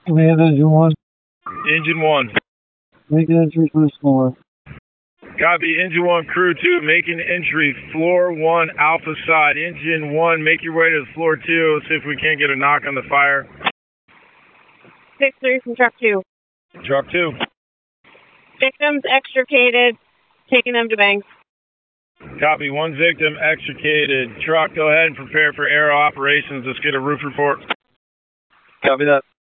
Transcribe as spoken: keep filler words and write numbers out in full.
Command engine one. Engine one. Making entry for floor. Copy. Engine one, crew two, making entry, floor one, alpha side. Engine one, make your way to floor two. See if we can't get a knock on the fire. six three from truck two. Truck two. Victims extricated, taking them to bank. Copy. One victim extricated. Truck, go ahead and prepare for aero operations. Let's get a roof report. Copy that.